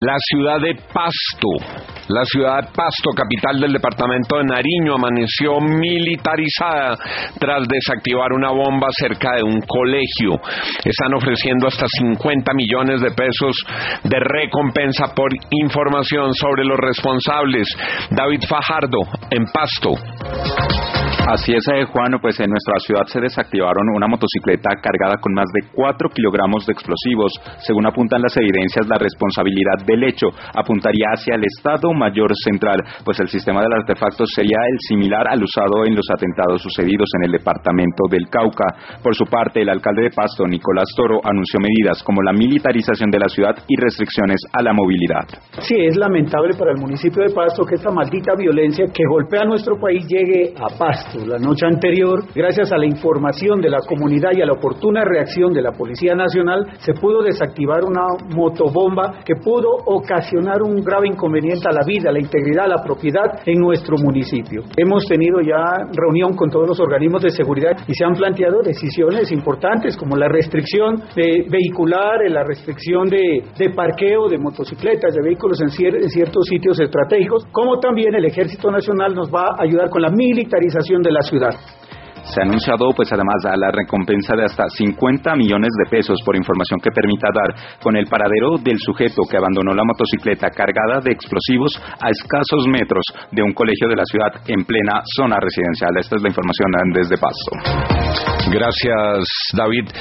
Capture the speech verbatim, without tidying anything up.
La ciudad de Pasto, la ciudad de Pasto, capital del departamento de Nariño, amaneció militarizada tras desactivar una bomba cerca de un colegio. Están ofreciendo hasta cincuenta millones de pesos de recompensa por información sobre los responsables. David Fajardo, en Pasto. Así es, eh, Juan, pues en nuestra ciudad se desactivaron una motocicleta cargada con más de cuatro kilogramos de explosivos. Según apuntan las evidencias, la responsabilidad del hecho apuntaría hacia el Estado Mayor Central, pues el sistema del artefacto sería el similar al usado en los atentados sucedidos en el departamento del Cauca. Por su parte, el alcalde de Pasto, Nicolás Toro, anunció medidas como la militarización de la ciudad y restricciones a la movilidad. Sí, es lamentable para el municipio de Pasto que esta maldita violencia que golpea a nuestro país llegue a Pasto. La noche anterior, gracias a la información de la comunidad y a la oportuna reacción de la Policía Nacional, se pudo desactivar una motobomba que pudo ocasionar un grave inconveniente a la vida, a la integridad, a la propiedad en nuestro municipio. Hemos tenido ya reunión con todos los organismos de seguridad y se han planteado decisiones importantes como la restricción de vehicular, la restricción de, de parqueo de motocicletas, de vehículos en, cier, en ciertos sitios estratégicos, como también el Ejército Nacional nos va a ayudar con la militarización de la ciudad. Se ha anunciado pues además a la recompensa de hasta cincuenta millones de pesos por información que permita dar con el paradero del sujeto que abandonó la motocicleta cargada de explosivos a escasos metros de un colegio de la ciudad en plena zona residencial. Esta es la información desde Pasto. Gracias, David.